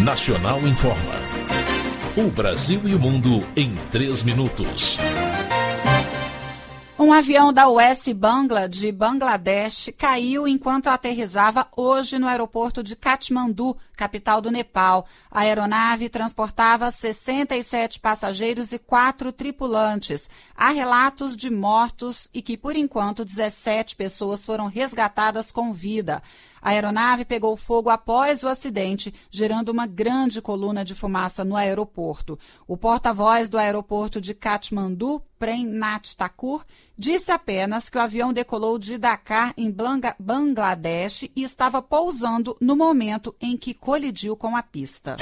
Nacional Informa. O Brasil e o mundo em 3 minutos. Um avião da US Bangla de Bangladesh caiu enquanto aterrissava hoje no aeroporto de Katmandu, capital do Nepal. A aeronave transportava 67 passageiros e 4 tripulantes. Há relatos de mortos e que, por enquanto, 17 pessoas foram resgatadas com vida. A aeronave pegou fogo após o acidente, gerando uma grande coluna de fumaça no aeroporto. O porta-voz do aeroporto de Katmandu, Prem Nath Thakur, disse apenas que o avião decolou de Dhaka, em Bangladesh, e estava pousando no momento em que colidiu com a pista.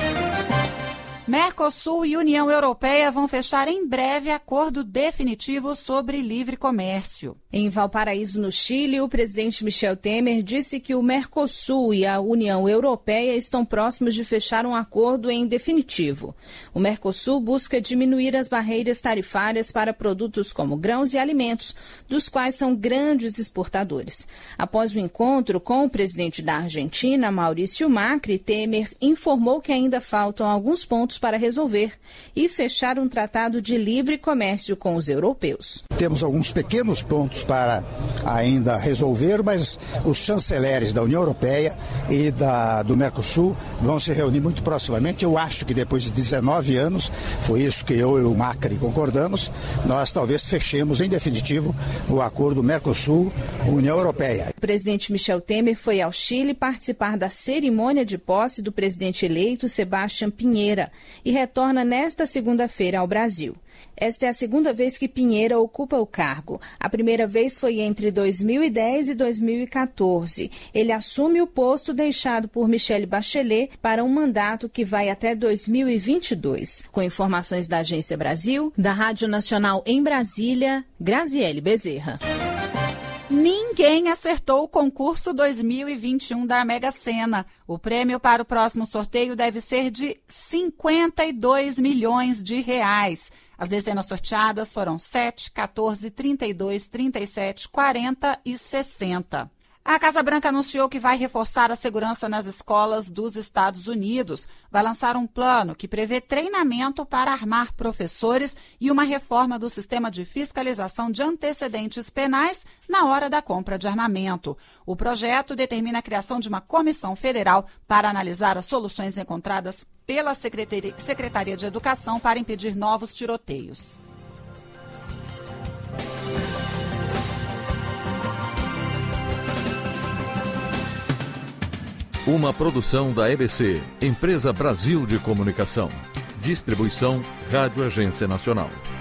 Mercosul e União Europeia vão fechar em breve acordo definitivo sobre livre comércio. Em Valparaíso, no Chile, o presidente Michel Temer disse que o Mercosul e a União Europeia estão próximos de fechar um acordo em definitivo. O Mercosul busca diminuir as barreiras tarifárias para produtos como grãos e alimentos, dos quais são grandes exportadores. Após o encontro com o presidente da Argentina, Maurício Macri, Temer informou que ainda faltam alguns pontos para resolver e fechar um tratado de livre comércio com os europeus. Temos alguns pequenos pontos para ainda resolver, mas os chanceleres da União Europeia e do Mercosul vão se reunir muito proximamente. Eu acho que depois de 19 anos, foi isso que eu e o Macri concordamos, nós talvez fechemos em definitivo o acordo Mercosul-União Europeia. O presidente Michel Temer foi ao Chile participar da cerimônia de posse do presidente eleito Sebastián Piñera e retorna nesta segunda-feira ao Brasil. Esta é a segunda vez que Piñera ocupa o cargo. A primeira vez foi entre 2010 e 2014. Ele assume o posto deixado por Michelle Bachelet para um mandato que vai até 2022. Com informações da Agência Brasil, da Rádio Nacional em Brasília, Graziele Bezerra. Ninguém acertou o concurso 2021 da Mega Sena. O prêmio para o próximo sorteio deve ser de 52 milhões de reais. As dezenas sorteadas foram 7, 14, 32, 37, 40 e 60. A Casa Branca anunciou que vai reforçar a segurança nas escolas dos Estados Unidos. Vai lançar um plano que prevê treinamento para armar professores e uma reforma do sistema de fiscalização de antecedentes penais na hora da compra de armamento. O projeto determina a criação de uma comissão federal para analisar as soluções encontradas pela Secretaria de Educação para impedir novos tiroteios. Uma produção da EBC, Empresa Brasil de Comunicação. Distribuição Rádio Agência Nacional.